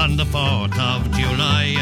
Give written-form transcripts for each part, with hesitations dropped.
On the 4th of July,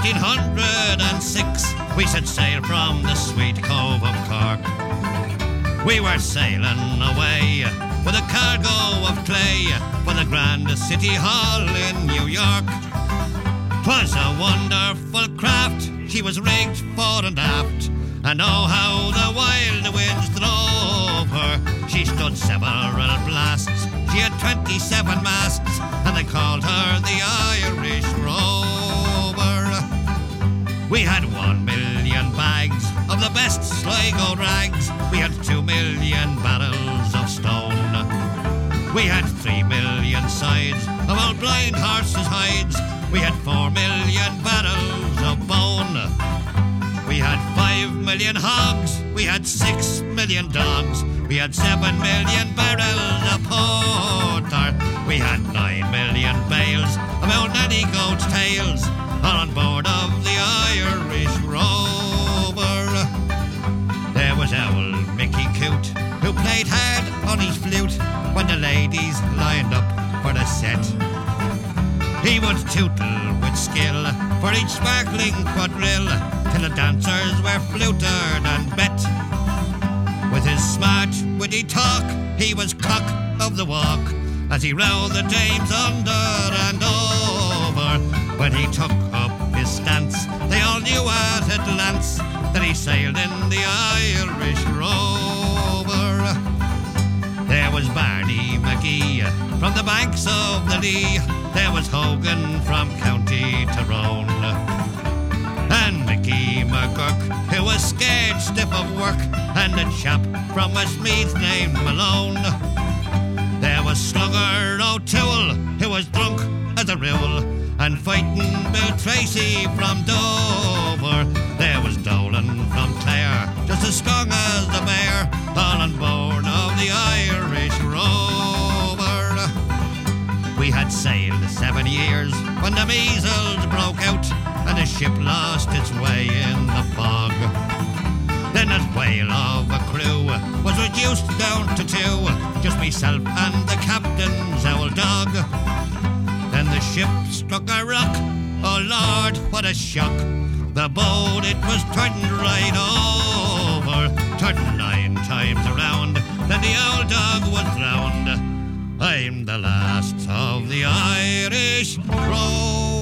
1806, we set sail from the sweet cove of Cork. We were sailing away with a cargo of clay for the grand city hall in New York. 'Twas a wonderful craft, she was rigged fore and aft, and oh how the wild winds drove her. She stood several blasts, she had 27 masts, and they called her the Irish Rover. We had 1 million bags of the best Sligo rags, we had 2 million barrels of stone. We had 3 million sides of old blind horses' hides, we had 4 million barrels of bone. We had 5 million hogs, we had 6 million dogs, we had 7 million barrels of porter, we had 9 million bales of old nanny goat's tails, all on board of the Irish Rover. There was old Mickey Coot, who played hard on his flute when the ladies lined up for the set. He would tootle with skill for each sparkling quadrille, till the dancers were flutered and bet. With his smart, witty talk, he was cock of the walk, as he rowed the dames under and over. When he took up his stance, they all knew at a glance that he sailed in the Irish Rover. There was Barney McGee from the banks of the Lee, there was Hogan from County Tyrone, and Mickey McGurk, who was scared stiff of work, and a chap from Westmeath named Malone. There was Slugger O'Toole, who was drunk as a rule, and fighting Bill Tracy from Dover. There was Dolan from Clare, just as strong as the bear, all on board of the Irish Rover. We had sailed 7 years when the measles broke out, and the ship lost its way in the fog. Then that whale of a crew was reduced down to 2, just myself and the captain's old dog. Then the ship struck a rock, oh Lord, what a shock. The boat, it was turned right over, turned 9 times around, then the old dog was drowned. I'm the last of the Irish Rover.